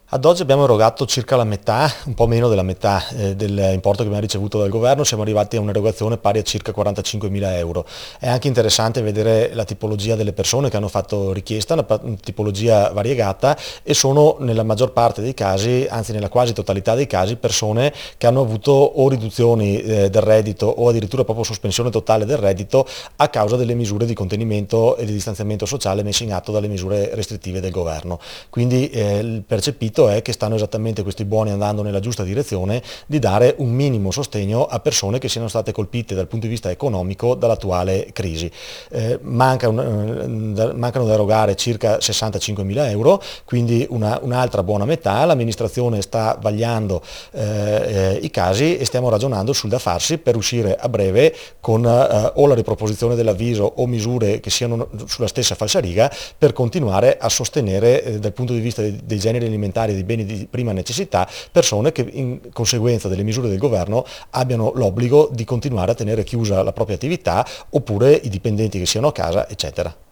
Ad oggi abbiamo erogato circa la metà, un po' meno della metà dell'importo che abbiamo ricevuto dal governo, siamo arrivati a un'erogazione pari a circa 45.000 euro. È anche interessante vedere la tipologia delle persone che hanno fatto richiesta, una tipologia variegata, e sono nella maggior parte dei casi, anzi nella quasi totalità dei casi, persone che hanno avuto o riduzioni del reddito o addirittura proprio sospensione totale del reddito a causa delle misure di contenimento e di distanziamento sociale messe in atto dalle misure restrittive del governo. Quindi il percepito è che stanno esattamente questi buoni andando nella giusta direzione di dare un minimo sostegno a persone che siano state colpite dal punto di vista economico dall'attuale crisi. Mancano da erogare circa 65.000 euro, quindi un'altra buona metà. L'amministrazione sta vagliando i casi e stiamo ragionando sul da farsi per uscire a breve con o la riproposizione dell'avviso o misure che siano sulla stessa falsariga per continuare a sostenere dal punto di vista dei generi alimentari e dei beni di prima necessità persone che in conseguenza delle misure del governo abbiano l'obbligo di continuare a tenere chiusa la propria attività, oppure i dipendenti che siano a casa, eccetera.